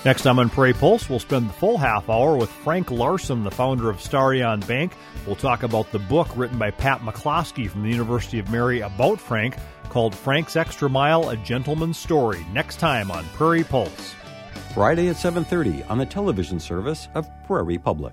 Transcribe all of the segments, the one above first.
Next time on Prairie Pulse, we'll spend the full half hour with Frank Larson, the founder of Starion Bank. We'll talk about the book written by Pat McCloskey from the University of Mary about Frank called Frank's Extra Mile, A Gentleman's Story. Next time on Prairie Pulse. Friday at 7:30 on the television service of Prairie Public.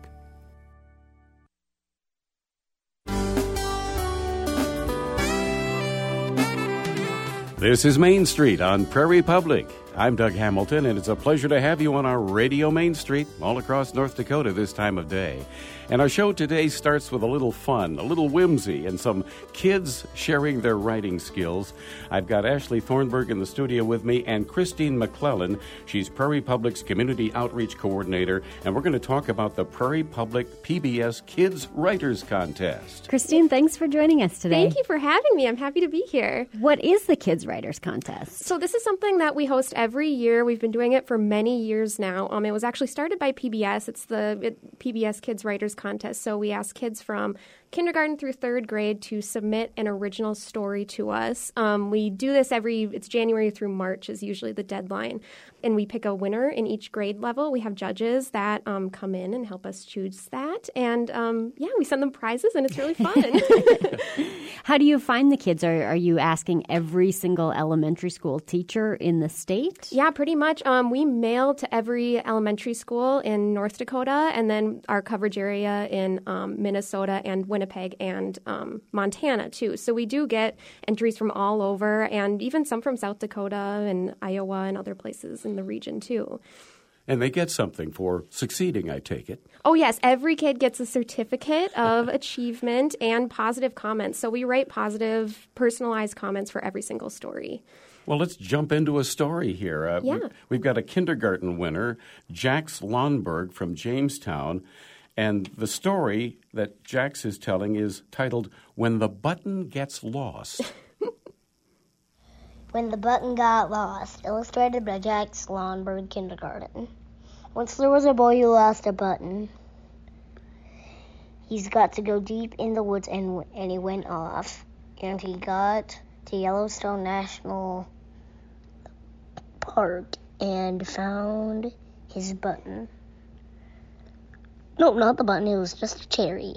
This is Main Street on Prairie Public. I'm Doug Hamilton, and it's a pleasure to have you on our Radio Main Street all across North Dakota this time of day. And our show today starts with a little fun, a little whimsy, and some kids sharing their writing skills. I've got Ashley Thornburg in the studio with me and Christine McClellan. She's Prairie Public's Community Outreach Coordinator, and we're going to talk about the Prairie Public PBS Kids Writers Contest. Christine, thanks for joining us today. Thank you for having me. I'm happy to be here. What is the Kids Writers Contest? So this is something that we host every year. We've been doing it for many years now. It was actually started by PBS. It's the PBS Kids Writers Contest. So we ask kids from kindergarten through third grade to submit an original story to us. We do this it's January through March is usually the deadline. And we pick a winner in each grade level. We have judges that come in and help us choose that. And we send them prizes and it's really fun. How do you find the kids? Are you asking every single elementary school teacher in the state? Yeah, pretty much. We mail to every elementary school in North Dakota and then our coverage area in Minnesota and Winnipeg and Montana, too. So we do get entries from all over and even some from South Dakota and Iowa and other places in the region, too. And they get something for succeeding, I take it. Oh, yes. Every kid gets a certificate of achievement and positive comments. So we write positive, personalized comments for every single story. Well, let's jump into a story here. We've got a kindergarten winner, Jax Lonberg from Jamestown. And the story that Jax is telling is titled, When the Button Gets Lost. When the Button Got Lost, illustrated by Jax Lonberg, Kindergarten. Once there was a boy who lost a button. He's got to go deep in the woods, and he went off. And he got to Yellowstone National Park and found his button. No, not the button, it was just a cherry.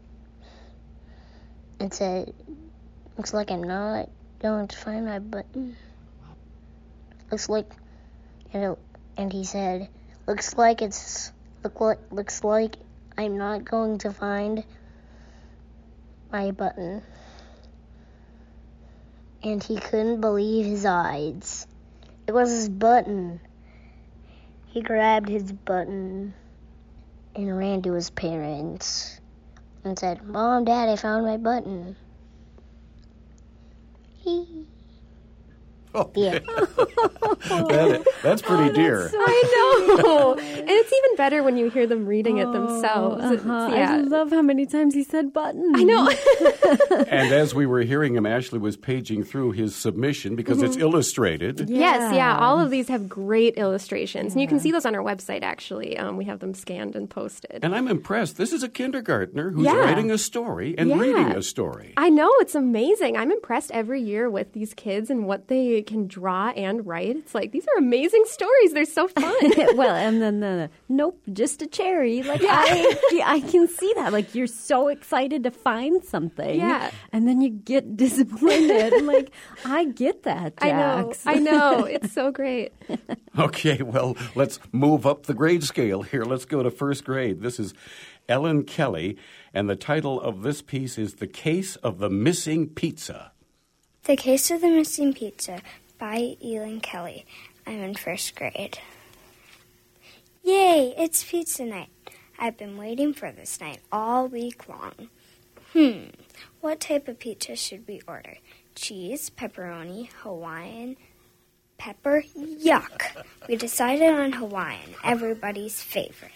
It said, looks like I'm not going to find my button. And he said, looks like I'm not going to find my button. And he couldn't believe his eyes. It was his button. He grabbed his button and ran to his parents and said, Mom, Dad, I found my button. Yeah. That's pretty dear. I know. And it's even better when you hear them reading it themselves. I love how many times he said button. I know. And as we were hearing him, Ashley was paging through his submission because it's illustrated. Yes, all of these have great illustrations. And you can see those on our website, actually. We have them scanned and posted. And I'm impressed. This is a kindergartner who's writing a story and reading a story. I know. It's amazing. I'm impressed every year with these kids and what they can draw and write. It's like, these are amazing stories. They're so fun. Well, and then nope, just a cherry. Like, I can see that. Like, you're so excited to find something. Yeah. And then you get disappointed. I'm like, I get that, Jax. I know. It's so great. Okay, well, let's move up the grade scale here. Let's go to first grade. This is Ellen Kelly, and the title of this piece is The Case of the Missing Pizza. The Case of the Missing Pizza by Ellen Kelly. I'm in first grade. Yay, it's pizza night. I've been waiting for this night all week long. What type of pizza should we order? Cheese, pepperoni, Hawaiian, pepper? Yuck! We decided on Hawaiian, everybody's favorite.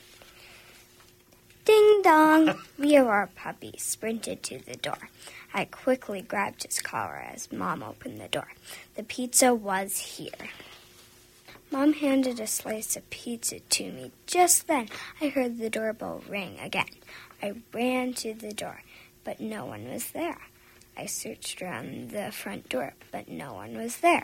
Ding dong! Leo, our puppy, sprinted to the door. I quickly grabbed his collar as Mom opened the door. The pizza was here. Mom handed a slice of pizza to me. Just then, I heard the doorbell ring again. I ran to the door, but no one was there. I searched around the front door, but no one was there.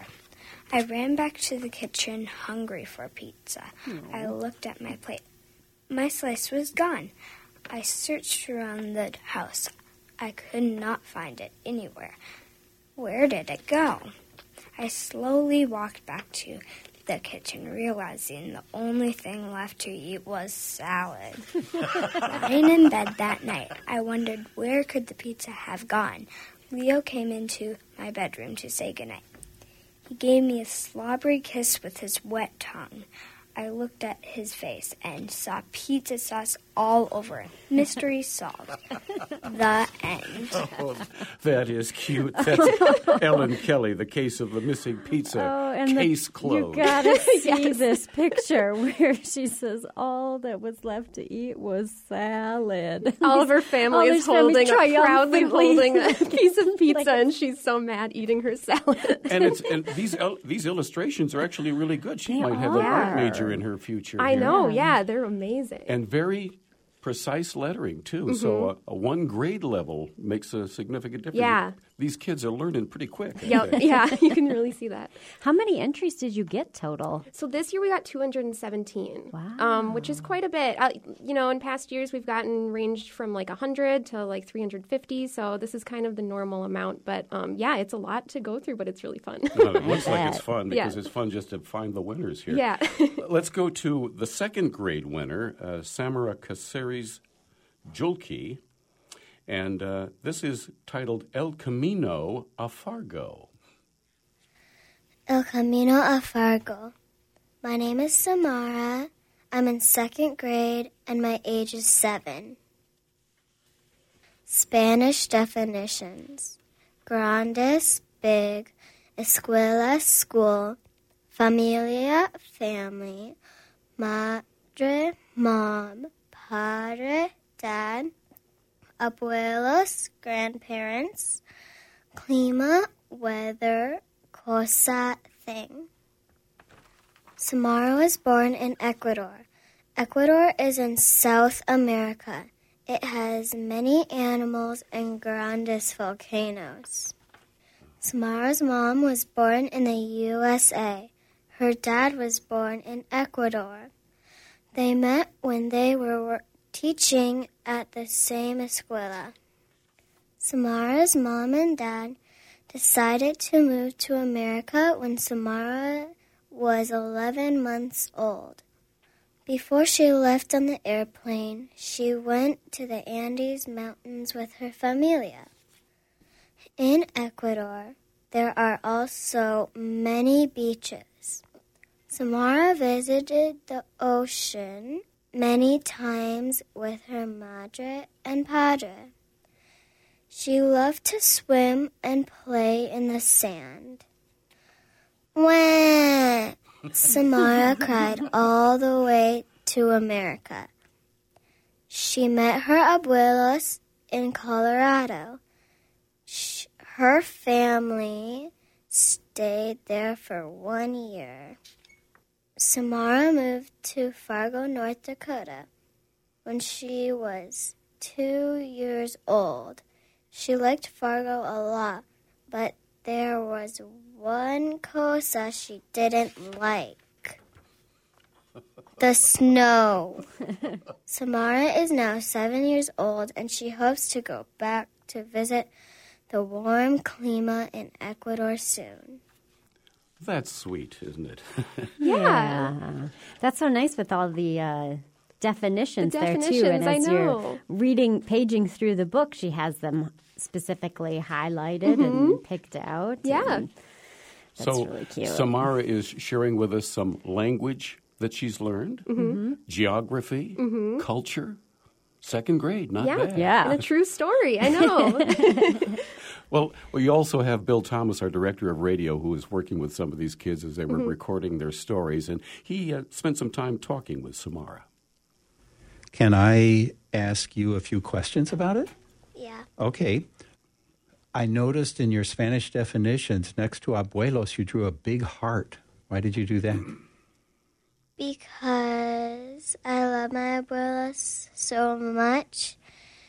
I ran back to the kitchen, hungry for pizza. I looked at my plate. My slice was gone. I searched around the house. I could not find it anywhere. Where did it go? I slowly walked back to the kitchen, realizing the only thing left to eat was salad. Lying in bed that night, I wondered where could the pizza have gone. Leo came into my bedroom to say goodnight. He gave me a slobbery kiss with his wet tongue. I looked at his face and saw pizza sauce all over it. Mystery solved. The end. Oh, that is cute. That's Ellen Kelly, The Case of the Missing Pizza. Case closed. You gotta see this picture where she says all that was left to eat was salad. All of her family is proudly holding a piece of pizza, and she's so mad eating her salad. And these illustrations are actually really good. She might have an art major in her future. I know, yeah, they're amazing. And very precise lettering, too. So a 1 grade level makes a significant difference. Yeah. These kids are learning pretty quick. Yeah, you can really see that. How many entries did you get total? So this year we got 217. Wow. Which is quite a bit. In past years we've gotten ranged from like 100 to like 350. So this is kind of the normal amount. But it's a lot to go through, but it's really fun. Well, it looks like it's fun because it's fun just to find the winners here. Yeah. Let's go to the 2nd grade winner, Samara Caceres Julke. And this is titled El Camino a Fargo. El Camino a Fargo. My name is Samara. I'm in 2nd grade, and my age is 7. Spanish definitions. Grandes, big. Escuela, school. Familia, family. Madre, mom. Padre, dad. Abuelos, grandparents. Clima, weather. Cosa, thing. Samara was born in Ecuador. Ecuador is in South America. It has many animals and grandes volcanoes. Samara's mom was born in the USA. Her dad was born in Ecuador. They met when they were teaching at the same escuela. Samara's mom and dad decided to move to America when Samara was 11 months old. Before she left on the airplane, she went to the Andes Mountains with her familia. In Ecuador, there are also many beaches. Samara visited the ocean many times with her madre and padre. She loved to swim and play in the sand. Wah! Samara cried all the way to America. She met her abuelos in Colorado. Her family stayed there for 1 year. Samara moved to Fargo, North Dakota when she was 2 years old. She liked Fargo a lot, but there was one cosa she didn't like. The snow. Samara is now 7 years old, and she hopes to go back to visit the warm clima in Ecuador soon. That's sweet, isn't it? Yeah. That's so nice with all the definitions there, too. And as you're paging through the book, she has them specifically highlighted and picked out. Yeah. That's really cute. Samara is sharing with us some language that she's learned, geography, culture. 2nd grade, not bad. Yeah. And a true story, I know. Well, you also have Bill Thomas, our director of radio, who is working with some of these kids as they were recording their stories, and he spent some time talking with Samara. Can I ask you a few questions about it? Yeah. Okay. I noticed in your Spanish definitions, next to abuelos, you drew a big heart. Why did you do that? Because I love my abuelos so much,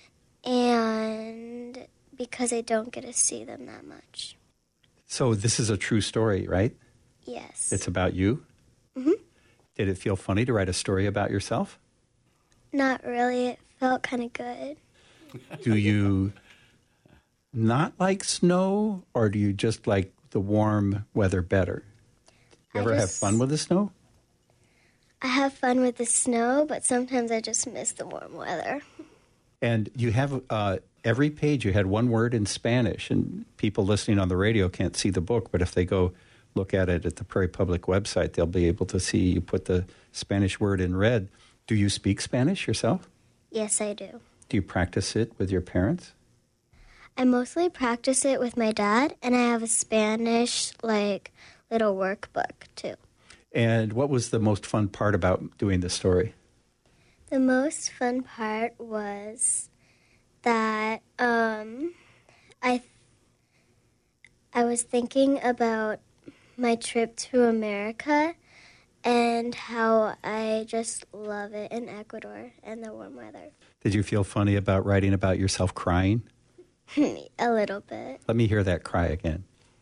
and because I don't get to see them that much. So this is a true story, right? Yes. It's about you? Mm-hmm. Did it feel funny to write a story about yourself? Not really. It felt kind of good. Do you not like snow, or do you just like the warm weather better? You ever have fun with the snow? I have fun with the snow, but sometimes I just miss the warm weather. And you have every page you had one word in Spanish, and people listening on the radio can't see the book, but if they go look at it at the Prairie Public website, they'll be able to see you put the Spanish word in red. Do you speak Spanish yourself? Yes, I do. Do you practice it with your parents? I mostly practice it with my dad, and I have a Spanish, little workbook, too. And what was the most fun part about doing the story? The most fun part was that I was thinking about my trip to America and how I just love it in Ecuador and the warm weather. Did you feel funny about writing about yourself crying? A little bit. Let me hear that cry again.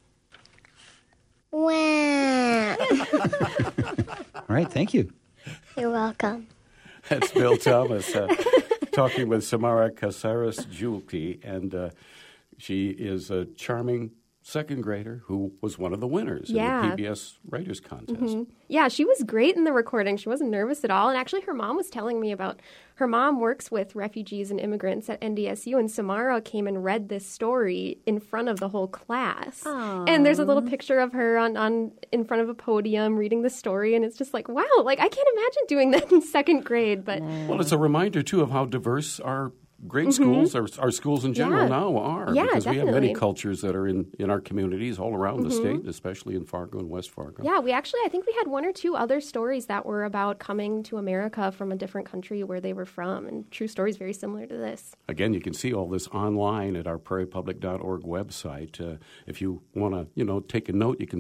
Wow. All right, thank you. You're welcome. That's Bill Thomas talking with Samara Casares-Julke, and she is a charming second grader who was one of the winners in the PBS Writers Contest. Mm-hmm. Yeah, she was great in the recording. She wasn't nervous at all. And actually, her mom was telling me about her mom works with refugees and immigrants at NDSU, and Samara came and read this story in front of the whole class. Aww. And there's a little picture of her on in front of a podium reading the story, and it's just like, wow, I can't imagine doing that in second grade. But well, it's a reminder, too, of how diverse our grade schools, our schools in general now are. Yeah, because definitely. we have many cultures that are in our communities all around the state, especially in Fargo and West Fargo. Yeah, I think we had one or two other stories that were about coming to America from a different country where they were from, and true stories very similar to this. Again, you can see all this online at our prairiepublic.org website. If you want to, take a note, you can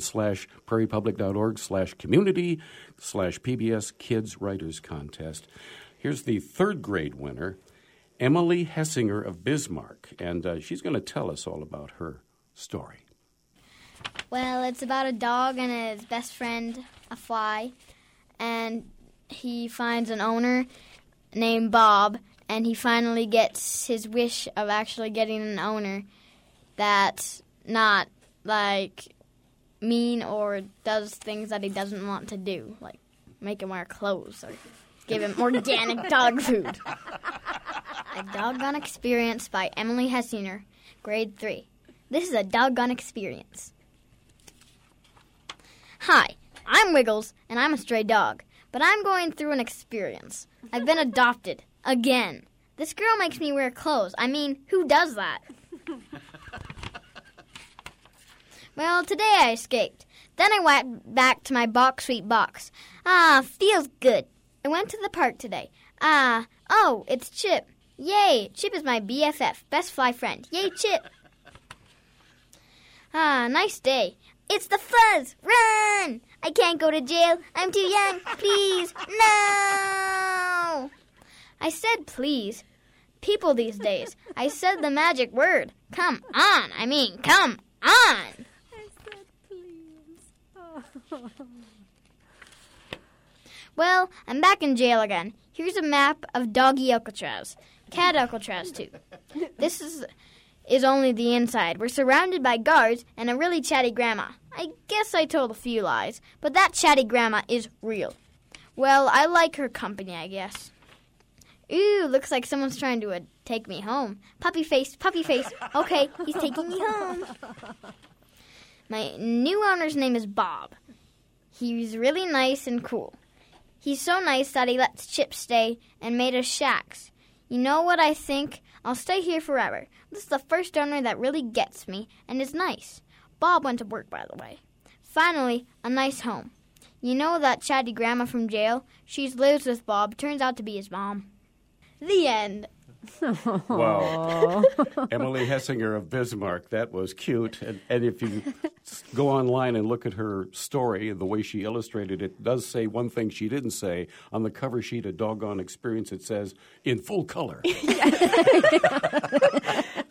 /prairiepublic.org/community/PBS Kids Writers Contest. Here's the third grade winner, Emily Hessinger of Bismarck, and she's going to tell us all about her story. Well, it's about a dog and his best friend, a fly, and he finds an owner named Bob, and he finally gets his wish of actually getting an owner that's not, mean or does things that he doesn't want to do, like make him wear clothes or give him organic dog food. A Doggone Experience by Emily Hessinger, grade 3. This is a doggone experience. Hi, I'm Wiggles, and I'm a stray dog, but I'm going through an experience. I've been adopted, again. This girl makes me wear clothes. I mean, who does that? Well, today I escaped. Then I went back to my sweet box. Feels good. I went to the park today. Oh, it's Chip. Yay, Chip is my BFF, best fly friend. Yay, Chip. Nice day. It's the fuzz. Run! I can't go to jail. I'm too young. Please, no! I said please. People these days. I said the magic word. Come on. Come on. I said please. Oh. Well, I'm back in jail again. Here's a map of Doggy Alcatraz. Cat Alcatraz, too. This is only the inside. We're surrounded by guards and a really chatty grandma. I guess I told a few lies, but that chatty grandma is real. Well, I like her company, I guess. Ooh, looks like someone's trying to take me home. Puppy face, puppy face. Okay, he's taking me home. My new owner's name is Bob. He's really nice and cool. He's so nice that he lets Chip stay and made us shacks. You know what I think? I'll stay here forever. This is the first owner that really gets me and is nice. Bob went to work, by the way. Finally, a nice home. You know that chatty grandma from jail? She lives with Bob. Turns out to be his mom. The end. Wow. Emily Hessinger of Bismarck. That was cute. And if you go online and look at her story and the way she illustrated it, does say one thing she didn't say. On the cover sheet of Doggone Experience, it says, in full color.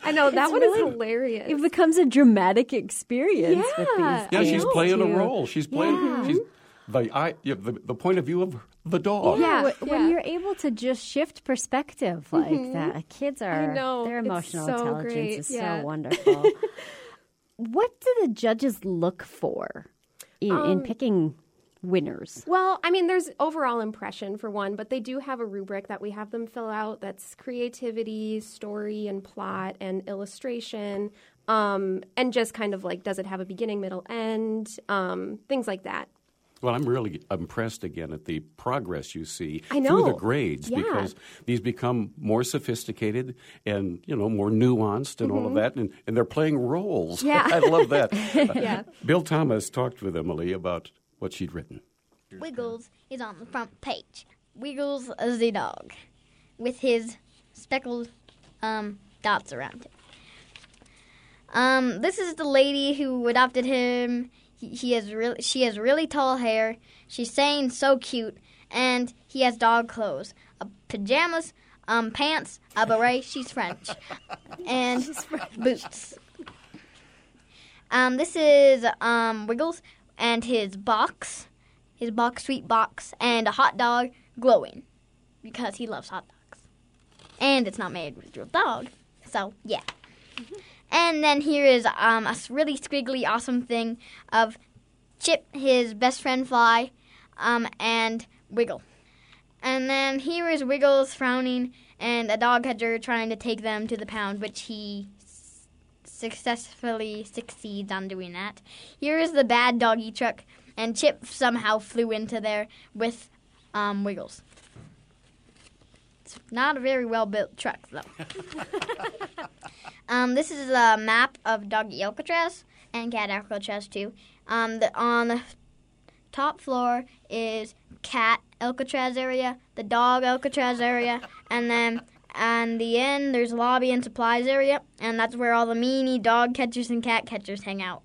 I know, that one is hilarious. It becomes a dramatic experience with these Yeah, kids, she's playing too. a role. She's playing she's the point of view of the dog. When you're able to just shift perspective like that, kids are, their emotional intelligence is so wonderful. What do the judges look for in picking winners? Well, I mean, there's overall impression for one, but they do have a rubric that we have them fill out that's creativity, story and plot and illustration, and just kind of like, does it have a beginning, middle, end, things like that. Well, I'm really impressed again at the progress you see through the grades because these become more sophisticated and, more nuanced and all of that, and they're playing roles. Yeah. I love that. Bill Thomas talked with Emily about what she'd written. Wiggles is on the front page. Wiggles is the dog with his speckled dots around him. This is the lady who adopted him. She has really tall hair. She's saying so cute, and he has dog clothes, pajamas, pants, a beret. She's French, and boots. This is Wiggles and his box sweet box, and a hot dog glowing because he loves hot dogs, and it's not made with real dog. So yeah. And then here is a really squiggly, awesome thing of Chip, his best friend Fly, and Wiggle. And then here is Wiggles frowning and a dog catcher trying to take them to the pound, which he successfully succeeds on doing that. Here is the bad doggy truck, and Chip somehow flew into there with Wiggles. It's not a very well-built truck, though. This is a map of Doggy Alcatraz and Cat Alcatraz, too. On the top floor is Cat Alcatraz area, the Dog Alcatraz area, and then on the end there's lobby and supplies area, and that's where all the meanie dog catchers and cat catchers hang out.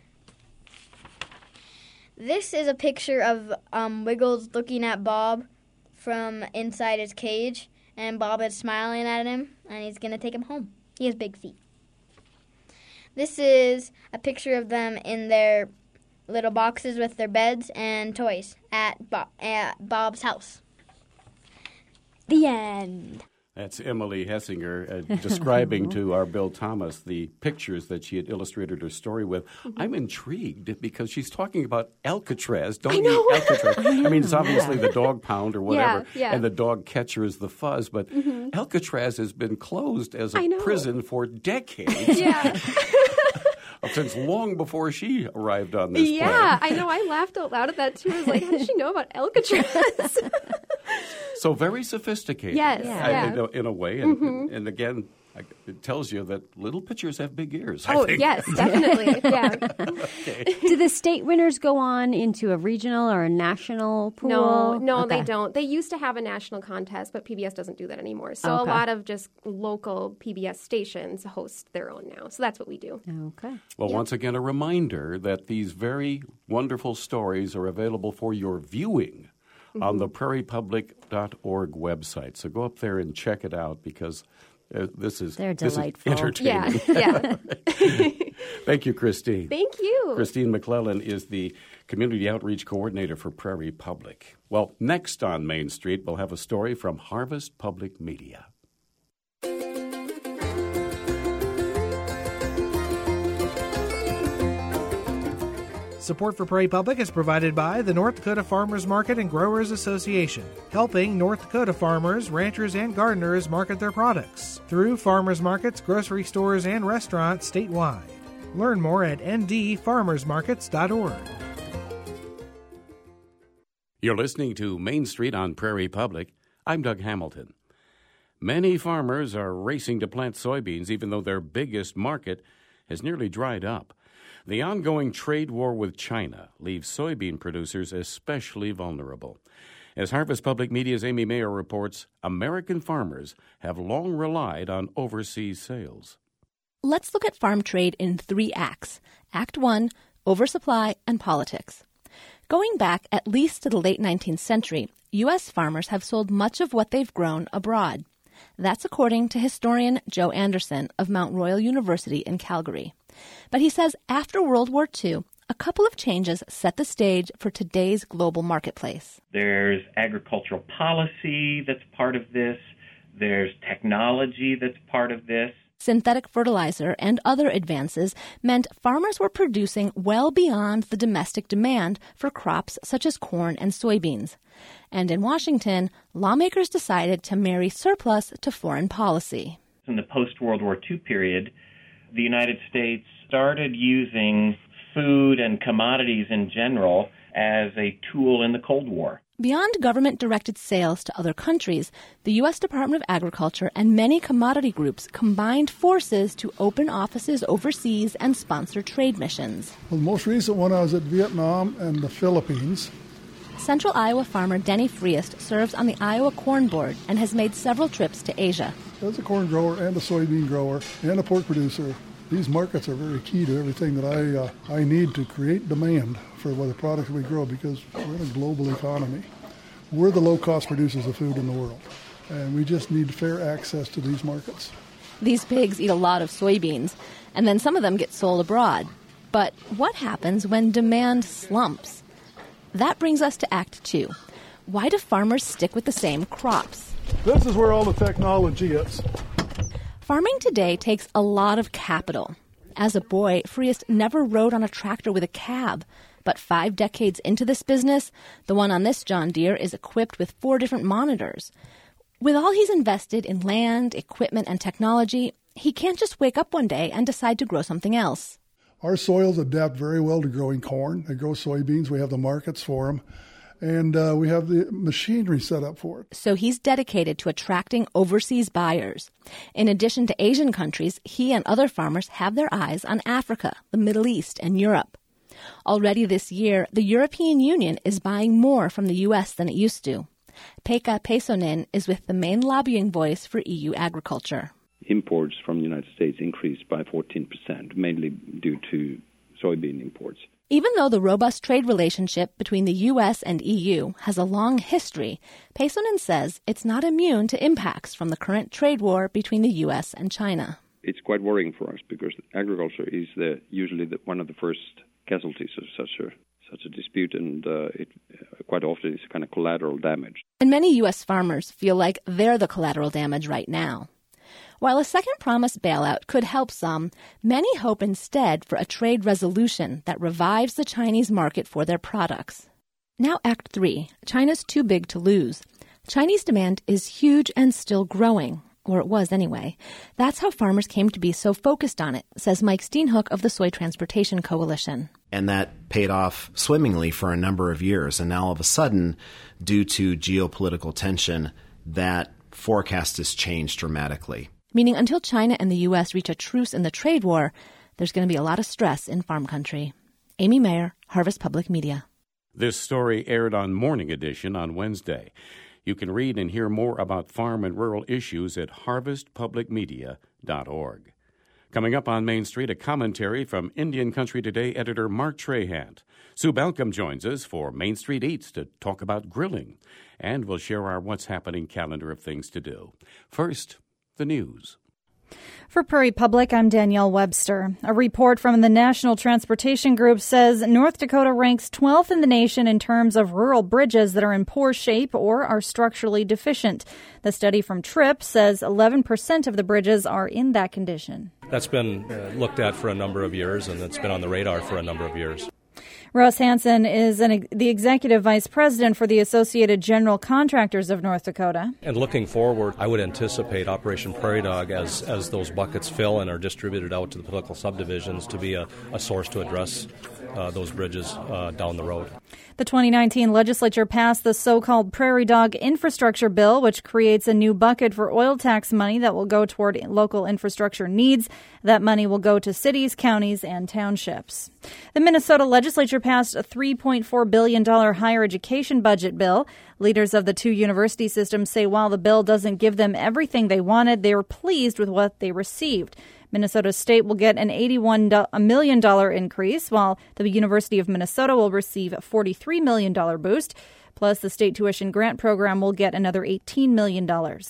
This is a picture of Wiggles looking at Bob from inside his cage, and Bob is smiling at him, and he's going to take him home. He has big feet. This is a picture of them in their little boxes with their beds and toys at Bob's house. The end. That's Emily Hessinger describing to our Bill Thomas the pictures that she had illustrated her story with. I'm intrigued because she's talking about Alcatraz. Alcatraz. I mean, it's obviously the dog pound or whatever, and the dog catcher is the fuzz, but Alcatraz has been closed as a prison for decades. Yeah. Since long before she arrived on this plane. I know. I laughed out loud at that, too. I was like, how does she know about Alcatraz? So very sophisticated. Yes. In a way. And again, it tells you that little pitchers have big ears, I think. Yes, definitely. Yeah. Okay. Do the state winners go on into a regional or a national pool? No, they don't. They used to have a national contest, but PBS doesn't do that anymore. So a lot of just local PBS stations host their own now. So that's what we do. Okay. Well, once again, a reminder that these very wonderful stories are available for your viewing on the prairiepublic.org website. So go up there and check it out because this is entertaining. Yeah. Thank you, Christine. Thank you. Christine McClellan is the Community Outreach Coordinator for Prairie Public. Well, next on Main Street, we'll have a story from Harvest Public Media. Support for Prairie Public is provided by the North Dakota Farmers Market and Growers Association, helping North Dakota farmers, ranchers, and gardeners market their products through farmers markets, grocery stores, and restaurants statewide. Learn more at ndfarmersmarkets.org. You're listening to Main Street on Prairie Public. I'm Doug Hamilton. Many farmers are racing to plant soybeans even though their biggest market has nearly dried up. The ongoing trade war with China leaves soybean producers especially vulnerable. As Harvest Public Media's Amy Mayer reports, American farmers have long relied on overseas sales. Let's look at farm trade in 3 acts. Act 1, oversupply and politics. Going back at least to the late 19th century, U.S. farmers have sold much of what they've grown abroad. That's according to historian Joe Anderson of Mount Royal University in Calgary. But he says after World War II, a couple of changes set the stage for today's global marketplace. There's agricultural policy that's part of this. There's technology that's part of this. Synthetic fertilizer and other advances meant farmers were producing well beyond the domestic demand for crops such as corn and soybeans. And in Washington, lawmakers decided to marry surplus to foreign policy. In the post-World War II period, the United States started using food and commodities in general as a tool in the Cold War. Beyond government-directed sales to other countries, the U.S. Department of Agriculture and many commodity groups combined forces to open offices overseas and sponsor trade missions. Well, the most recent one, I was at Vietnam and the Philippines. Central Iowa farmer Denny Friest serves on the Iowa Corn Board and has made several trips to Asia. As a corn grower and a soybean grower and a pork producer, these markets are very key to everything that I need to create demand for the products we grow, because we're in a global economy. We're the low-cost producers of food in the world, and we just need fair access to these markets. These pigs eat a lot of soybeans, and then some of them get sold abroad. But what happens when demand slumps? That brings us to Act 2. Why do farmers stick with the same crops? This is where all the technology is. Farming today takes a lot of capital. As a boy, Friest never rode on a tractor with a cab. But 5 decades into this business, the one on this John Deere is equipped with 4 different monitors. With all he's invested in land, equipment, and technology, he can't just wake up one day and decide to grow something else. Our soils adapt very well to growing corn. They grow soybeans. We have the markets for them. And we have the machinery set up for it. So he's dedicated to attracting overseas buyers. In addition to Asian countries, he and other farmers have their eyes on Africa, the Middle East, and Europe. Already this year, the European Union is buying more from the U.S. than it used to. Pekka Pesonen is with the main lobbying voice for EU agriculture. Imports from the United States increased by 14%, mainly due to soybean imports. Even though the robust trade relationship between the U.S. and EU has a long history, Pesonen says it's not immune to impacts from the current trade war between the U.S. and China. It's quite worrying for us because agriculture is usually one of the first casualties of such a dispute, and it quite often is kind of collateral damage. And many U.S. farmers feel like they're the collateral damage right now. While a second promise bailout could help some, many hope instead for a trade resolution that revives the Chinese market for their products. Now Act 3, China's too big to lose. Chinese demand is huge and still growing. Or it was anyway. That's how farmers came to be so focused on it, says Mike Steenhoek of the Soy Transportation Coalition. And that paid off swimmingly for a number of years. And now all of a sudden, due to geopolitical tension, that forecast has changed dramatically. Meaning until China and the U.S. reach a truce in the trade war, there's going to be a lot of stress in farm country. Amy Mayer, Harvest Public Media. This story aired on Morning Edition on Wednesday. You can read and hear more about farm and rural issues at harvestpublicmedia.org. Coming up on Main Street, a commentary from Indian Country Today editor Mark Trahant. Sue Balcom joins us for Main Street Eats to talk about grilling. And we'll share our What's Happening calendar of things to do. First, the news. For Prairie Public, I'm Danielle Webster. A report from the National Transportation Group says North Dakota ranks 12th in the nation in terms of rural bridges that are in poor shape or are structurally deficient. The study from TRIP says 11% of the bridges are in that condition. That's been looked at for a number of years, and it's been on the radar for a number of years. Russ Hansen is the executive vice president for the Associated General Contractors of North Dakota. And looking forward, I would anticipate Operation Prairie Dog, as those buckets fill and are distributed out to the political subdivisions, to be a source to address those bridges down the road. The 2019 legislature passed the so-called Prairie Dog Infrastructure Bill, which creates a new bucket for oil tax money that will go toward local infrastructure needs. That money will go to cities, counties, and townships. The Minnesota legislature passed a $3.4 billion higher education budget bill. Leaders of the 2 university systems say while the bill doesn't give them everything they wanted, they were pleased with what they received. Minnesota State will get an $81 million increase, while the University of Minnesota will receive a $43 million boost. Plus, the state tuition grant program will get another $18 million.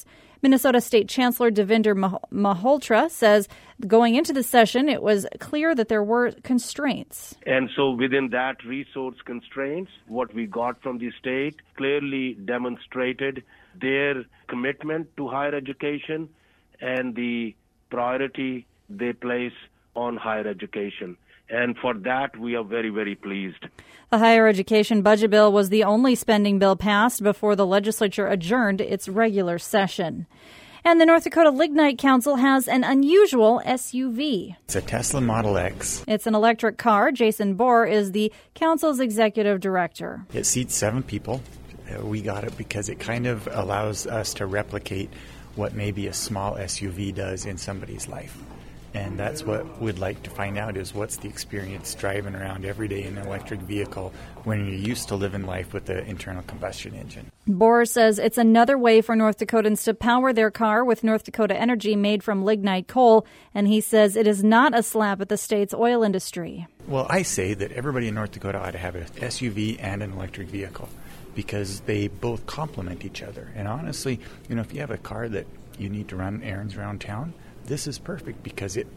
Minnesota State Chancellor Devinder Malhotra says going into the session, it was clear that there were constraints. And so within that resource constraints, what we got from the state clearly demonstrated their commitment to higher education and the priority they place on higher education. And for that, we are very, very pleased. The higher education budget bill was the only spending bill passed before the legislature adjourned its regular session. And the North Dakota Lignite Council has an unusual SUV. It's a Tesla Model X. It's an electric car. Jason Bohr is the council's executive director. It seats 7 people. We got it because it kind of allows us to replicate what maybe a small SUV does in somebody's life. And that's what we'd like to find out is what's the experience driving around every day in an electric vehicle when you're used to living life with the internal combustion engine. Bohr says it's another way for North Dakotans to power their car with North Dakota energy made from lignite coal, and he says it is not a slap at the state's oil industry. Well, I say that everybody in North Dakota ought to have an SUV and an electric vehicle because they both complement each other. And honestly, if you have a car that you need to run errands around town, this is perfect because it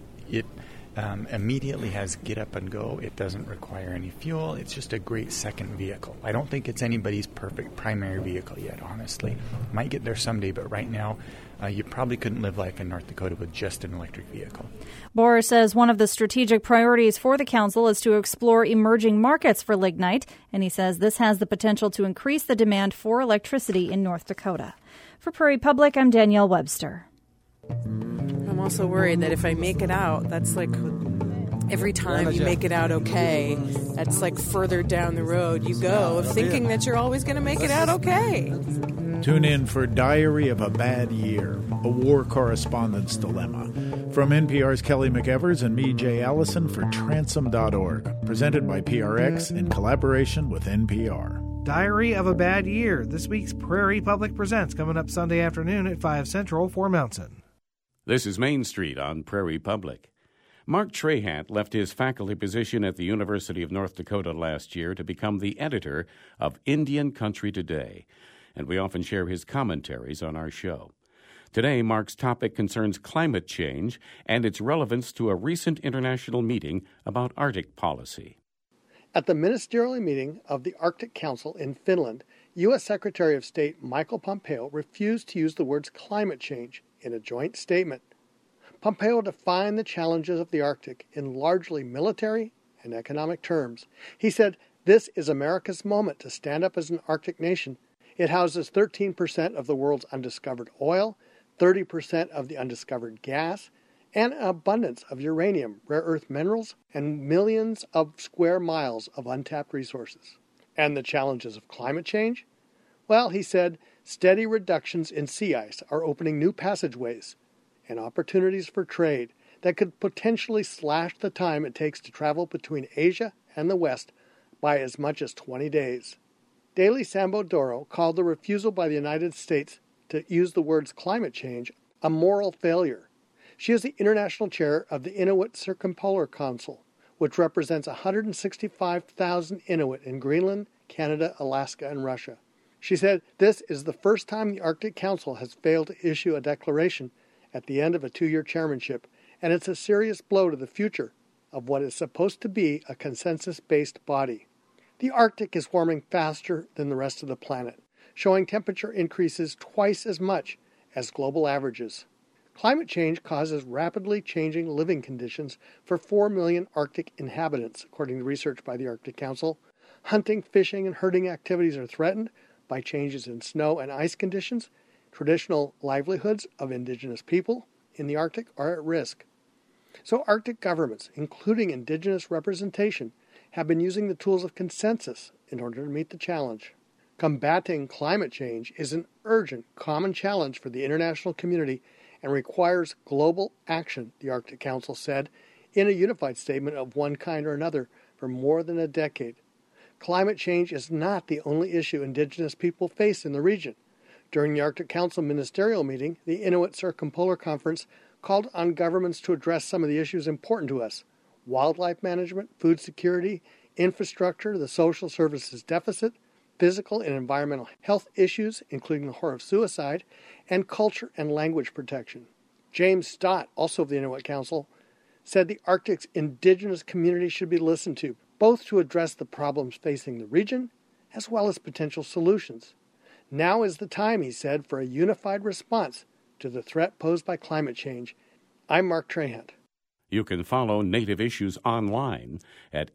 immediately has get up and go. It doesn't require any fuel. It's just a great second vehicle. I don't think it's anybody's perfect primary vehicle yet, honestly. Might get there someday, but right now you probably couldn't live life in North Dakota with just an electric vehicle. Bohr says one of the strategic priorities for the council is to explore emerging markets for lignite, and he says this has the potential to increase the demand for electricity in North Dakota. For Prairie Public, I'm Danielle Webster. I'm also worried that if I make it out, that's like every time you make it out okay, that's like further down the road you go of thinking that you're always going to make it out okay. Tune in for Diary of a Bad Year, a war correspondent's dilemma. From NPR's Kelly McEvers and me, Jay Allison, for Transom.org. Presented by PRX in collaboration with NPR. Diary of a Bad Year. This week's Prairie Public Presents coming up Sunday afternoon at 5 Central for Mountain. This is Main Street on Prairie Public. Mark Trahant left his faculty position at the University of North Dakota last year to become the editor of Indian Country Today, and we often share his commentaries on our show. Today, Mark's topic concerns climate change and its relevance to a recent international meeting about Arctic policy. At the ministerial meeting of the Arctic Council in Finland, U.S. Secretary of State Michael Pompeo refused to use the words climate change in a joint statement. Pompeo defined the challenges of the Arctic in largely military and economic terms. He said, "This is America's moment to stand up as an Arctic nation. It houses 13% of the world's undiscovered oil, 30% of the undiscovered gas, and an abundance of uranium, rare earth minerals, and millions of square miles of untapped resources." And the challenges of climate change? Well, he said, steady reductions in sea ice are opening new passageways and opportunities for trade that could potentially slash the time it takes to travel between Asia and the West by as much as 20 days. Daly Sambodoro called the refusal by the United States to use the words climate change a moral failure. She is the international chair of the Inuit Circumpolar Council, which represents 165,000 Inuit in Greenland, Canada, Alaska, and Russia. She said, "This is the first time the Arctic Council has failed to issue a declaration at the end of a 2-year chairmanship, and it's a serious blow to the future of what is supposed to be a consensus-based body." The Arctic is warming faster than the rest of the planet, showing temperature increases twice as much as global averages. Climate change causes rapidly changing living conditions for 4 million Arctic inhabitants, according to research by the Arctic Council. Hunting, fishing, and herding activities are threatened by changes in snow and ice conditions. Traditional livelihoods of indigenous people in the Arctic are at risk. So Arctic governments, including indigenous representation, have been using the tools of consensus in order to meet the challenge. Combating climate change is an urgent, common challenge for the international community and requires global action, the Arctic Council said in a unified statement of one kind or another for more than a decade. Climate change is not the only issue indigenous people face in the region. During the Arctic Council ministerial meeting, the Inuit Circumpolar Conference called on governments to address some of the issues important to us: wildlife management, food security, infrastructure, the social services deficit, physical and environmental health issues, including the horror of suicide, and culture and language protection. James Stott, also of the Inuit Council, said the Arctic's indigenous community should be listened to, both to address the problems facing the region as well as potential solutions. Now is the time, he said, for a unified response to the threat posed by climate change. I'm Mark Trahant. You can follow Native Issues online at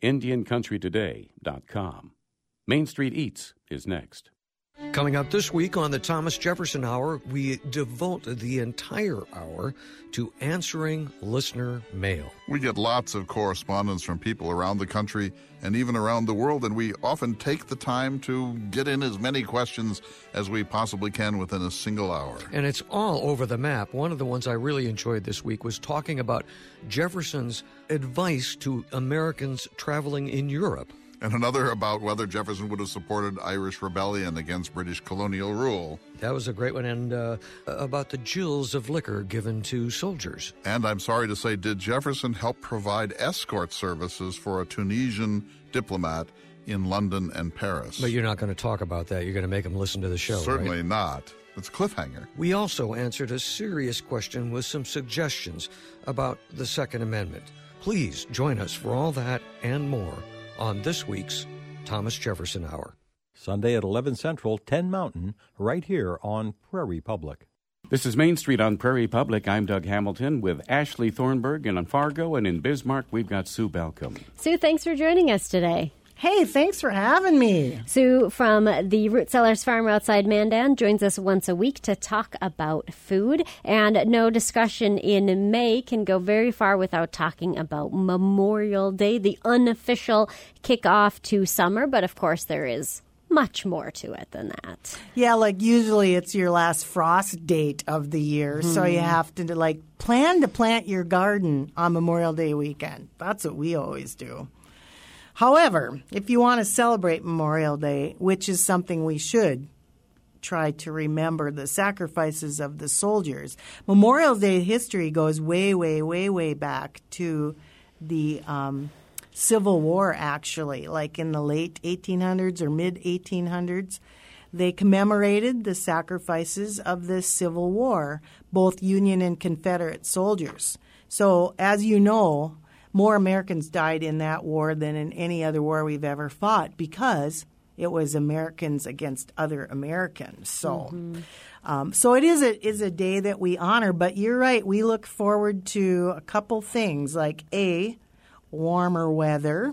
IndianCountryToday.com. Main Street Eats is next. Coming up this week on the Thomas Jefferson Hour, we devote the entire hour to answering listener mail. We get lots of correspondence from people around the country and even around the world, and we often take the time to get in as many questions as we possibly can within a single hour. And it's all over the map. One of the ones I really enjoyed this week was talking about Jefferson's advice to Americans traveling in Europe. And another about whether Jefferson would have supported Irish rebellion against British colonial rule. That was a great one. And about the jewels of liquor given to soldiers. And I'm sorry to say, did Jefferson help provide escort services for a Tunisian diplomat in London and Paris? But you're not going to talk about that. You're going to make them listen to the show, Certainly right? not. It's a cliffhanger. We also answered a serious question with some suggestions about the Second Amendment. Please join us for all that and more on this week's Thomas Jefferson Hour. Sunday at 11 Central, 10 Mountain, right here on Prairie Public. This is Main Street on Prairie Public. I'm Doug Hamilton with Ashley Thornburg, and in Fargo and in Bismarck, we've got Sue Balcom. Sue, thanks for joining us today. Hey, thanks for having me. Sue from the Root Cellars Farm outside Mandan joins us once a week to talk about food. And no discussion in May can go very far without talking about Memorial Day, the unofficial kickoff to summer. But of course, there is much more to it than that. Yeah, like usually it's your last frost date of the year. So you have to plan to plant your garden on Memorial Day weekend. That's what we always do. However, if you want to celebrate Memorial Day, which is something we should try to remember, the sacrifices of the soldiers, Memorial Day history goes way, way, way, way back to the Civil War, actually, like in the late 1800s or mid-1800s. They commemorated the sacrifices of the Civil War, both Union and Confederate soldiers. So, as you know, more Americans died in that war than in any other war we've ever fought because it was Americans against other Americans. So so it is a day that we honor. But you're right. We look forward to a couple things like A, warmer weather.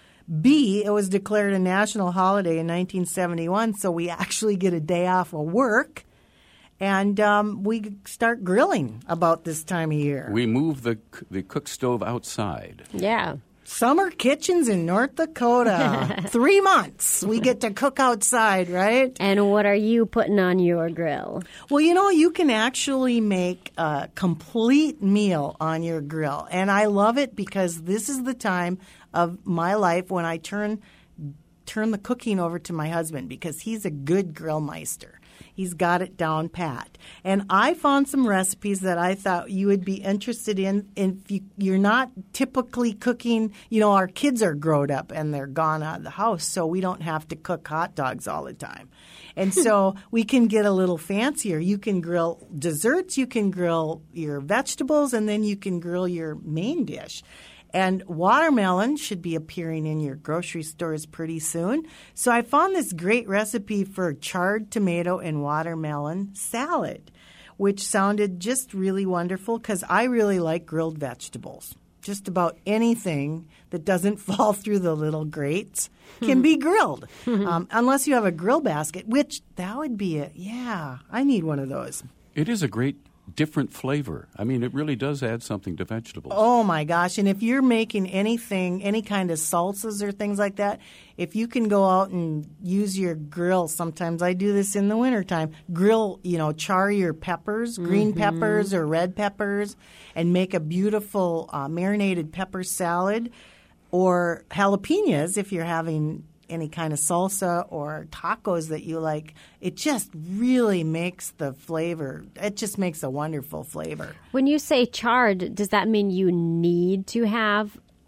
B, it was declared a national holiday in 1971, so we actually get a day off of work. And we start grilling about this time of year. We move the cook stove outside. Yeah. Summer kitchens in North Dakota. 3 months we get to cook outside, right? And what are you putting on your grill? Well, you can actually make a complete meal on your grill. And I love it because this is the time of my life when I turn the cooking over to my husband because he's a good grill meister. He's got it down pat. And I found some recipes that I thought you would be interested in. If you're not typically cooking, our kids are grown up and they're gone out of the house, so we don't have to cook hot dogs all the time. And so we can get a little fancier. You can grill desserts, you can grill your vegetables, and then you can grill your main dish. And watermelon should be appearing in your grocery stores pretty soon. So I found this great recipe for charred tomato and watermelon salad, which sounded just really wonderful because I really like grilled vegetables. Just about anything that doesn't fall through the little grates can be grilled, unless you have a grill basket, which that would be I need one of those. It is a great different flavor. I mean, it really does add something to vegetables. Oh, my gosh. And if you're making anything, any kind of salsas or things like that, if you can go out and use your grill, sometimes I do this in the wintertime, grill, char your peppers, green peppers or red peppers, and make a beautiful marinated pepper salad, or jalapenos if you're having any kind of salsa or tacos that you like. It just really makes the flavor. It just makes a wonderful flavor. When you say charred, does that mean you need to have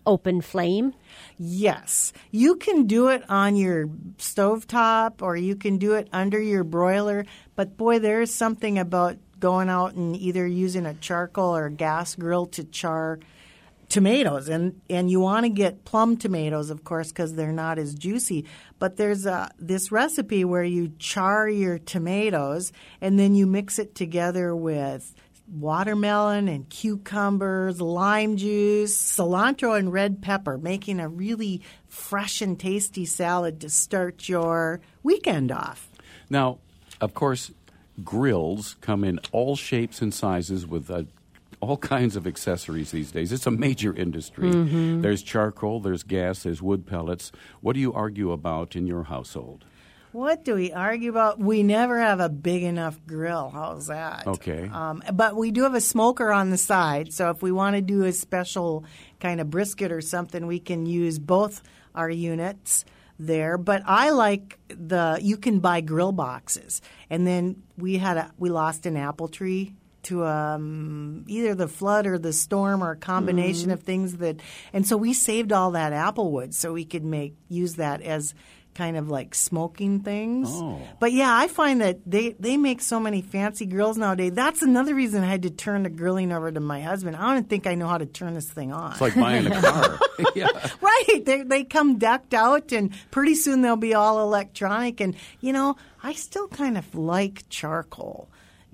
open flame? Yes. You can do it on your stovetop or you can do it under your broiler. But, boy, there is something about going out and either using a charcoal or a gas grill to char tomatoes. And you want to get plum tomatoes, of course, because they're not as juicy. But there's this recipe where you char your tomatoes and then you mix it together with watermelon and cucumbers, lime juice, cilantro, and red pepper, making a really fresh and tasty salad to start your weekend off. Now, of course, grills come in all shapes and sizes with all kinds of accessories these days. It's a major industry. Mm-hmm. There's charcoal, there's gas, there's wood pellets. What do you argue about in your household? What do we argue about? We never have a big enough grill. How's that? Okay. But we do have a smoker on the side, so if we want to do a special kind of brisket or something, we can use both our units there. But I like you can buy grill boxes. And then we lost an apple tree to either the flood or the storm or a combination of things and so we saved all that apple wood so we could use that as kind of like smoking things. Oh. But yeah, I find that they make so many fancy grills nowadays. That's another reason I had to turn the grilling over to my husband. I don't think I know how to turn this thing on. It's like buying a car. Yeah. Right. They come decked out and pretty soon they'll be all electronic. And, I still kind of like charcoal.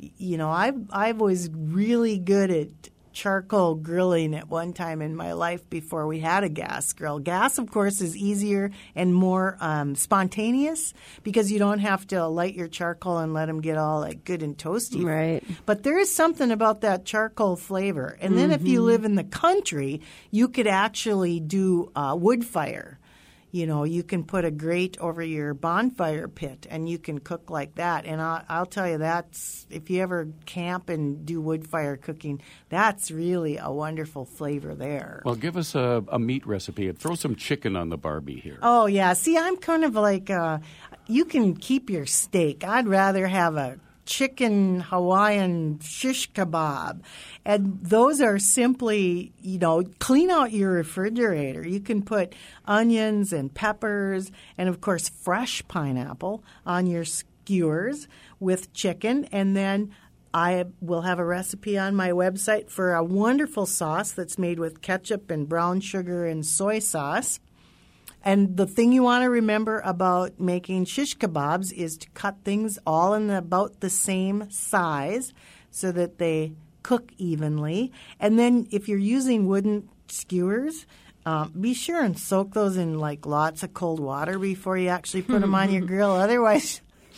I was really good at charcoal grilling at one time in my life before we had a gas grill. Gas, of course, is easier and more spontaneous because you don't have to light your charcoal and let them get all good and toasty. Right. But there is something about that charcoal flavor. And then if you live in the country, you could actually do wood fire. You can put a grate over your bonfire pit and you can cook like that. And I'll tell you, if you ever camp and do wood fire cooking, that's really a wonderful flavor there. Well, give us a meat recipe. Throw some chicken on the Barbie here. Oh, yeah. See, I'm kind of like you can keep your steak. I'd rather have a chicken Hawaiian shish kebab. And those are simply, clean out your refrigerator. You can put onions and peppers and, of course, fresh pineapple on your skewers with chicken. And then I will have a recipe on my website for a wonderful sauce that's made with ketchup and brown sugar and soy sauce. And the thing you want to remember about making shish kebabs is to cut things all in about the same size so that they cook evenly. And then if you're using wooden skewers, be sure and soak those in lots of cold water before you actually put them on your grill. Otherwise,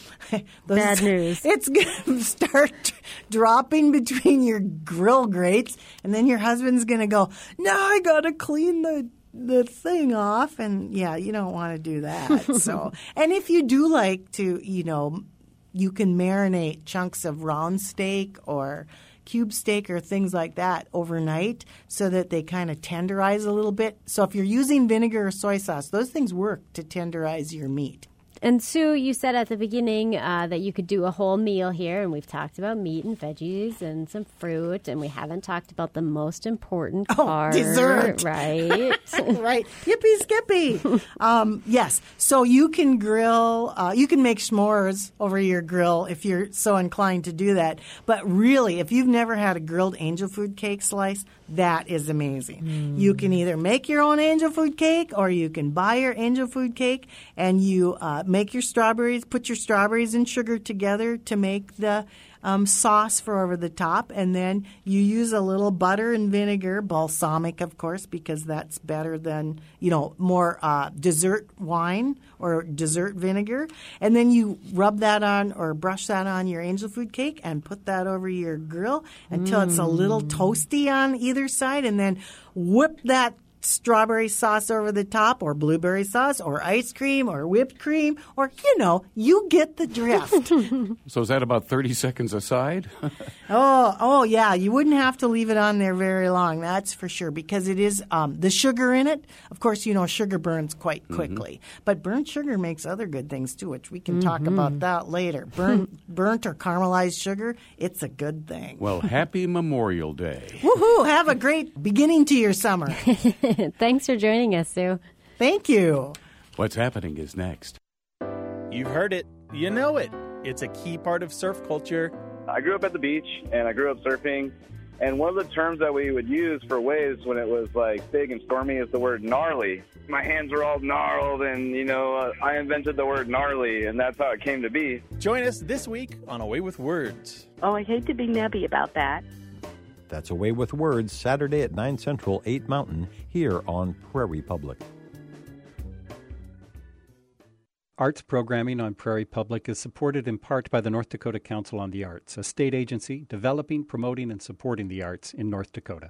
bad news. It's going to start dropping between your grill grates, and then your husband's going to go, "No, I got to clean the thing off." And yeah, you don't want to do that. So, and if you do like to, you can marinate chunks of round steak or cube steak or things like that overnight so that they kind of tenderize a little bit. So if you're using vinegar or soy sauce, those things work to tenderize your meat. And Sue, you said at the beginning that you could do a whole meal here, and we've talked about meat and veggies and some fruit, and we haven't talked about the most important part. Dessert. Right. Right. Yippee skippy. Yes. So you can grill, you can make s'mores over your grill if you're so inclined to do that. But really, if you've never had a grilled angel food cake slice, that is amazing. You can either make your own angel food cake or you can buy your angel food cake and you make your strawberries, put your strawberries and sugar together to make the sauce for over the top. And then you use a little butter and vinegar, balsamic, of course, because that's better than, more dessert wine or dessert vinegar. And then you rub that on or brush that on your angel food cake and put that over your grill until it's a little toasty on either side. And then whip that strawberry sauce over the top or blueberry sauce or ice cream or whipped cream or, you get the drift. So is that about 30 seconds aside? Oh, yeah. You wouldn't have to leave it on there very long, that's for sure, because it is the sugar in it. Of course, sugar burns quite quickly. But burnt sugar makes other good things, too, which we can talk about that later. Burnt or caramelized sugar, it's a good thing. Well, happy Memorial Day. Woohoo! Have a great beginning to your summer. Thanks for joining us, Sue. Thank you. What's happening is next. You've heard it. You know it. It's a key part of surf culture. I grew up at the beach, and I grew up surfing. And one of the terms that we would use for waves when it was like big and stormy is the word gnarly. My hands were all gnarled, and, I invented the word gnarly, and that's how it came to be. Join us this week on A Way with Words. Oh, I hate to be nebby about that. That's A Way with Words, Saturday at 9 Central, 8 Mountain, here on Prairie Public. Arts programming on Prairie Public is supported in part by the North Dakota Council on the Arts, a state agency developing, promoting, and supporting the arts in North Dakota.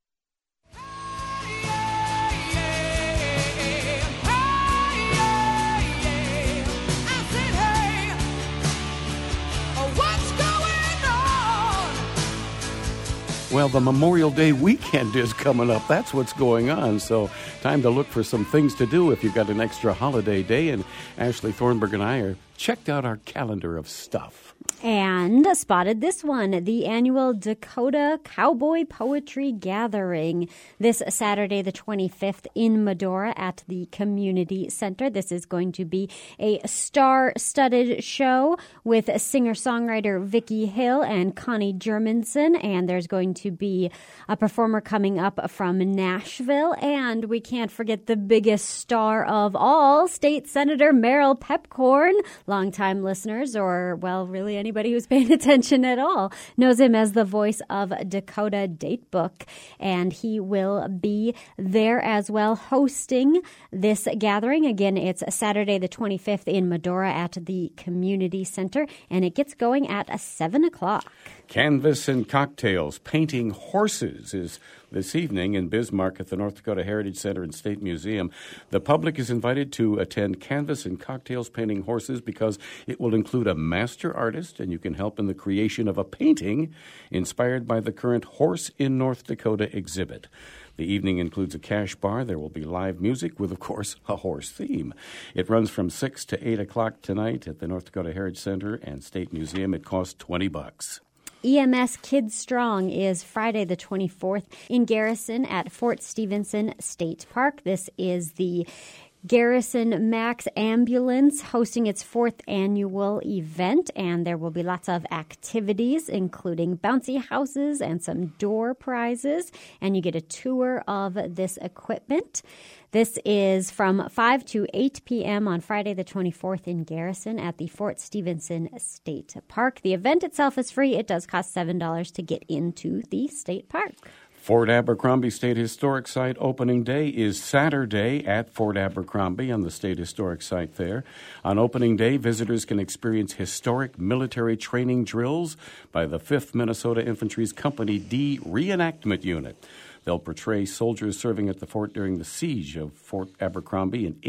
Well, the Memorial Day weekend is coming up. That's what's going on. So time to look for some things to do if you've got an extra holiday day. And Ashley Thornburg and I are checked out our calendar of stuff. And spotted this one, the annual Dakota Cowboy Poetry Gathering, this Saturday the 25th in Medora at the Community Center. This is going to be a star-studded show with singer-songwriter Vicki Hill and Connie Germanson, and there's going to be a performer coming up from Nashville, and we can't forget the biggest star of all, State Senator Merrill Pepcorn. Longtime listeners, or, well, really anybody who's paying attention at all, knows him as the voice of Dakota Datebook, and he will be there as well hosting this gathering. Again, it's Saturday the 25th in Medora at the Community Center, and it gets going at 7 o'clock. Canvas and Cocktails, Painting Horses is this evening in Bismarck at the North Dakota Heritage Center and State Museum. The public is invited to attend Canvas and Cocktails Painting Horses because it will include a master artist, and you can help in the creation of a painting inspired by the current Horse in North Dakota exhibit. The evening includes a cash bar. There will be live music with, of course, a horse theme. It runs from 6 to 8 o'clock tonight at the North Dakota Heritage Center and State Museum. It costs $20. EMS Kids Strong is Friday the 24th in Garrison at Fort Stevenson State Park. This is the Garrison Max Ambulance hosting its 4th annual event, and there will be lots of activities, including bouncy houses and some door prizes, and you get a tour of this equipment. This is from 5 to 8 p.m. on Friday the 24th in Garrison at the Fort Stevenson State Park. The event itself is free. It does cost $7 to get into the state park. Fort Abercrombie State Historic Site opening day is Saturday at Fort Abercrombie on the State Historic Site there. On opening day, visitors can experience historic military training drills by the 5th Minnesota Infantry's Company D Reenactment Unit. They'll portray soldiers serving at the fort during the siege of Fort Abercrombie in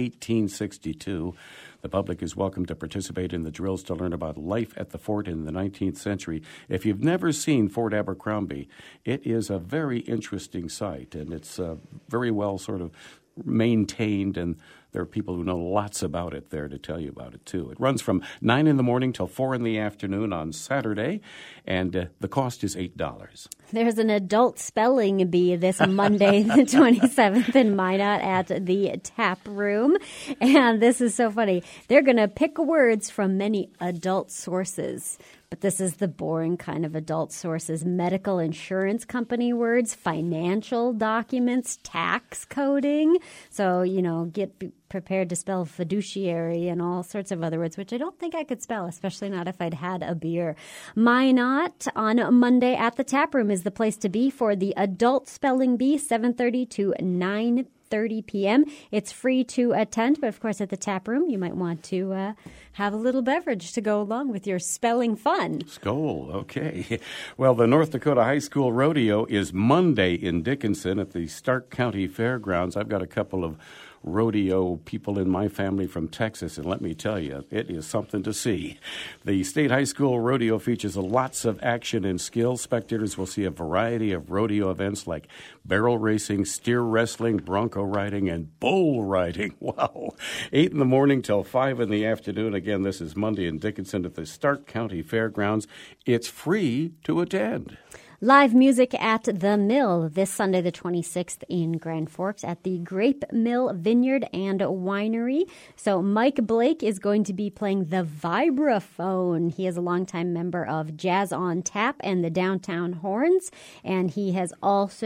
1862. The public is welcome to participate in the drills to learn about life at the fort in the 19th century. If you've never seen Fort Abercrombie, it is a very interesting site, and it's very well sort of maintained, and there are people who know lots about it there to tell you about it, too. It runs from 9 in the morning till 4 in the afternoon on Saturday, and the cost is $8. There's an adult spelling bee this Monday, the 27th in Minot at the Tap Room. And this is so funny. They're going to pick words from many adult sources. But this is the boring kind of adult sources: medical insurance company words, financial documents, tax coding. So, get prepared to spell fiduciary and all sorts of other words, which I don't think I could spell, especially not if I'd had a beer. Minot on Monday at the Tap Room is the place to be for the adult spelling bee, 7:30 to 9:30 p.m. It's free to attend, but of course at the Tap Room you might want to have a little beverage to go along with your spelling fun. Skol, okay. Well, the North Dakota High School Rodeo is Monday in Dickinson at the Stark County Fairgrounds. I've got a couple of rodeo people in my family from Texas, and let me tell you, it is something to see. The State High School Rodeo features lots of action and skill. Spectators will see a variety of rodeo events like barrel racing, steer wrestling, bronco riding, and bull riding. Wow. 8 in the morning till 5 in the afternoon. Again, this is Monday in Dickinson at the Stark County Fairgrounds. It's free to attend. Live music at The Mill this Sunday the 26th in Grand Forks at the Grape Mill Vineyard and Winery. So Mike Blake is going to be playing the vibraphone. He is a longtime member of Jazz on Tap and the Downtown Horns, and he has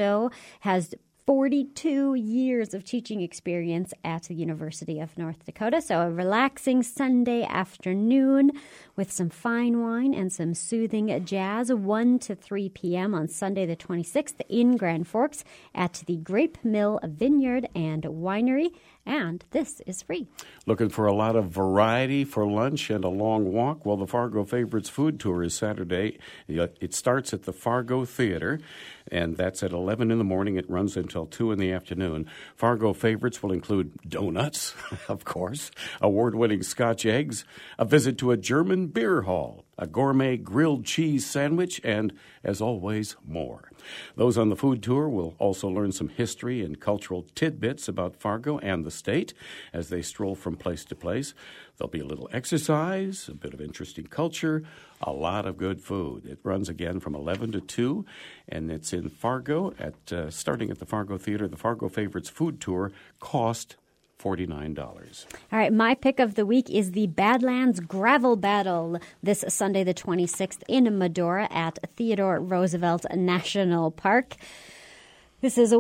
42 years of teaching experience at the University of North Dakota. So a relaxing Sunday afternoon with some fine wine and some soothing jazz, 1 to 3 p.m. on Sunday the 26th in Grand Forks at the Grape Mill Vineyard and Winery. And this is free. Looking for a lot of variety for lunch and a long walk? Well, the Fargo Favorites Food Tour is Saturday. It starts at the Fargo Theater, and that's at 11 in the morning. It runs until 2 in the afternoon. Fargo Favorites will include donuts, of course, award-winning Scotch eggs, a visit to a German beer hall, a gourmet grilled cheese sandwich, and, as always, more. Those on the food tour will also learn some history and cultural tidbits about Fargo and the state as they stroll from place to place. There'll be a little exercise, a bit of interesting culture, a lot of good food. It runs again from 11 to 2, and it's in Fargo, starting at the Fargo Theater. The Fargo Favorites Food Tour cost $49. All right, my pick of the week is the Badlands Gravel Battle this Sunday the 26th in Medora at Theodore Roosevelt National Park. This is a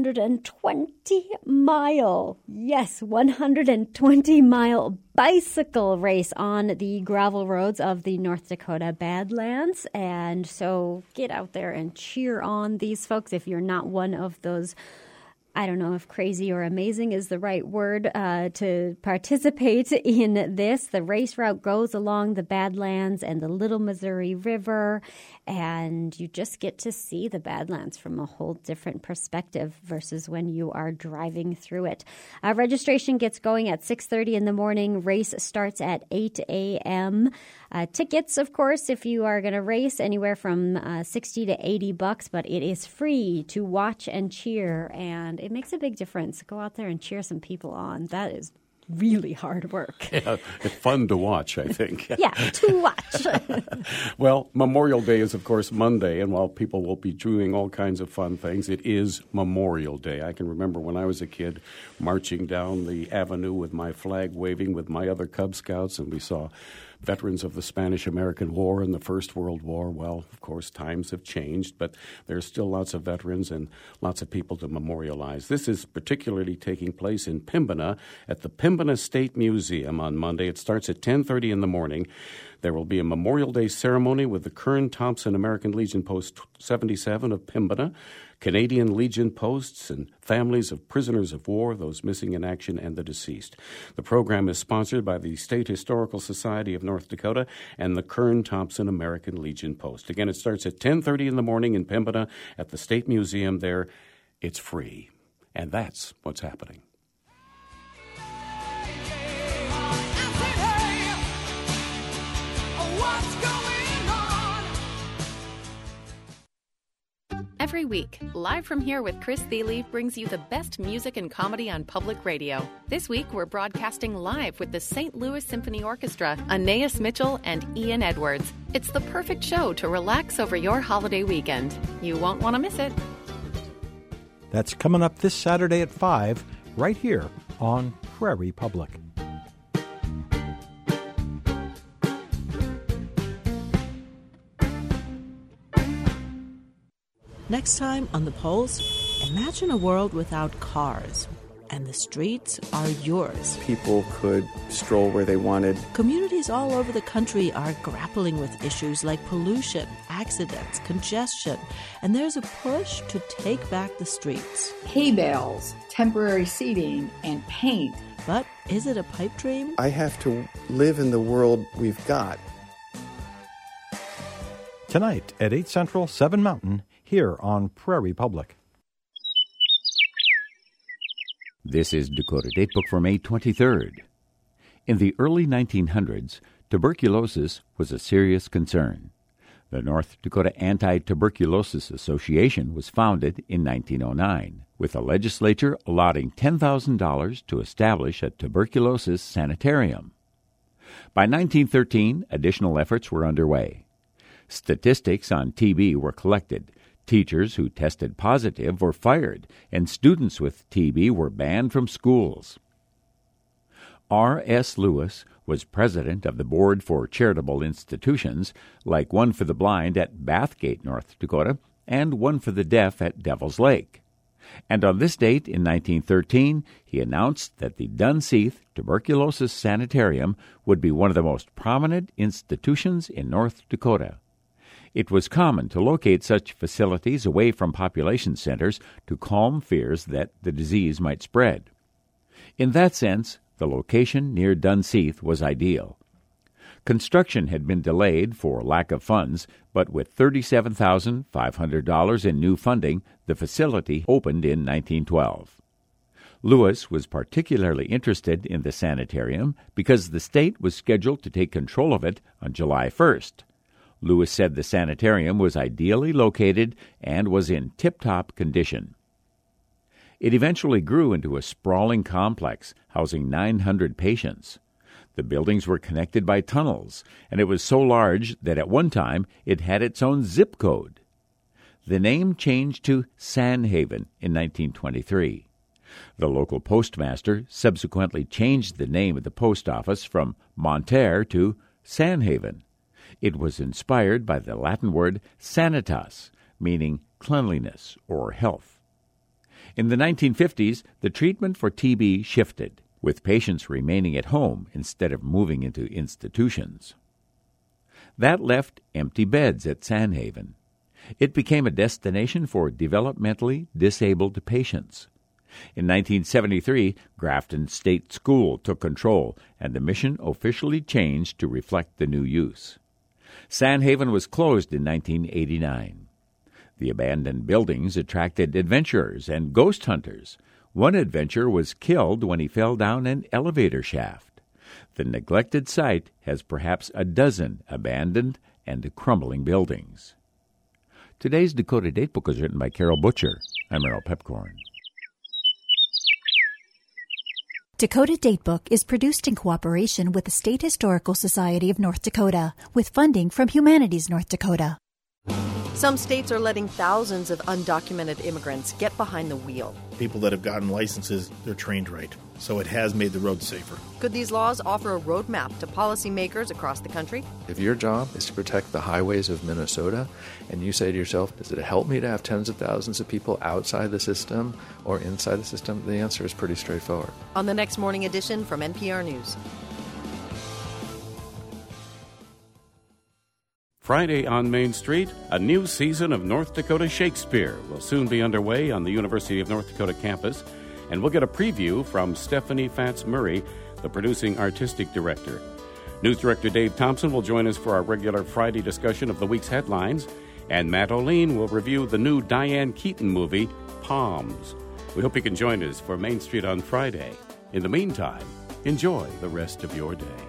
120-mile bicycle race on the gravel roads of the North Dakota Badlands. And so get out there and cheer on these folks if you're not one of those, I don't know if crazy or amazing is the right word to participate in this. The race route goes along the Badlands and the Little Missouri River, and you just get to see the Badlands from a whole different perspective versus when you are driving through it. Registration gets going at 6:30 in the morning. Race starts at 8 a.m. Tickets, of course, if you are going to race, anywhere from $60 to $80, but it is free to watch and cheer, and it makes a big difference. Go out there and cheer some people on. That is really hard work. Yeah, it's fun to watch, I think. Yeah, to watch. Well, Memorial Day is, of course, Monday, and while people will be doing all kinds of fun things, it is Memorial Day. I can remember when I was a kid marching down the avenue with my flag waving with my other Cub Scouts, and we saw veterans of the Spanish-American War and the First World War. Well, of course, times have changed, but there's still lots of veterans and lots of people to memorialize. This is particularly taking place in Pembina at the Pembina State Museum on Monday. It starts at 10:30 in the morning. There will be a Memorial Day ceremony with the Kern Thompson American Legion Post 77 of Pembina, Canadian Legion posts, and families of prisoners of war, those missing in action, and the deceased. The program is sponsored by the State Historical Society of North Dakota and the Kern Thompson American Legion Post. Again, it starts at 10:30 in the morning in Pembina at the State Museum there. It's free. And that's what's happening. Every week, Live from Here with Chris Thiele brings you the best music and comedy on public radio. This week, we're broadcasting live with the St. Louis Symphony Orchestra, Aeneas Mitchell, and Ian Edwards. It's the perfect show to relax over your holiday weekend. You won't want to miss it. That's coming up this Saturday at 5, right here on Prairie Public. Next time on The Pulse, imagine a world without cars, and the streets are yours. People could stroll where they wanted. Communities all over the country are grappling with issues like pollution, accidents, congestion, and there's a push to take back the streets. Hay bales, temporary seating, and paint. But is it a pipe dream? I have to live in the world we've got. Tonight at 8 Central, 7 Mountain, here on Prairie Public. This is Dakota Datebook for May 23rd. In the early 1900s, tuberculosis was a serious concern. The North Dakota Anti-Tuberculosis Association was founded in 1909, with the legislature allotting $10,000 to establish a tuberculosis sanitarium. By 1913, additional efforts were underway. Statistics on TB were collected Teachers who tested positive were fired, and students with TB were banned from schools. R.S. Lewis was president of the Board for Charitable Institutions, like One for the Blind at Bathgate, North Dakota, and One for the Deaf at Devil's Lake. And on this date in 1913, he announced that the Dunseith Tuberculosis Sanitarium would be one of the most prominent institutions in North Dakota. It was common to locate such facilities away from population centers to calm fears that the disease might spread. In that sense, the location near Dunseith was ideal. Construction had been delayed for lack of funds, but with $37,500 in new funding, the facility opened in 1912. Lewis was particularly interested in the sanitarium because the state was scheduled to take control of it on July 1st. Lewis said the sanitarium was ideally located and was in tip-top condition. It eventually grew into a sprawling complex housing 900 patients. The buildings were connected by tunnels, and it was so large that at one time it had its own zip code. The name changed to Sandhaven in 1923. The local postmaster subsequently changed the name of the post office from Monterre to Sandhaven. It was inspired by the Latin word sanitas, meaning cleanliness or health. In the 1950s, the treatment for TB shifted, with patients remaining at home instead of moving into institutions. That left empty beds at Sandhaven. It became a destination for developmentally disabled patients. In 1973, Grafton State School took control, and the mission officially changed to reflect the new use. Sandhaven was closed in 1989. The abandoned buildings attracted adventurers and ghost hunters. One adventurer was killed when he fell down an elevator shaft. The neglected site has perhaps a dozen abandoned and crumbling buildings. Today's Dakota Datebook is written by Carol Butcher. I'm Earl Pepcorn. Dakota Datebook is produced in cooperation with the State Historical Society of North Dakota, with funding from Humanities North Dakota. Some states are letting thousands of undocumented immigrants get behind the wheel. People that have gotten licenses, they're trained right. So it has made the road safer. Could these laws offer a roadmap to policymakers across the country? If your job is to protect the highways of Minnesota, and you say to yourself, does it help me to have tens of thousands of people outside the system or inside the system? The answer is pretty straightforward. On the next morning edition from NPR News. Friday on Main Street, a new season of North Dakota Shakespeare will soon be underway on the University of North Dakota campus, and we'll get a preview from Stephanie Fatz-Murray, the producing artistic director. News Director Dave Thompson will join us for our regular Friday discussion of the week's headlines, and Matt O'Lean will review the new Diane Keaton movie, Palms. We hope you can join us for Main Street on Friday. In the meantime, enjoy the rest of your day.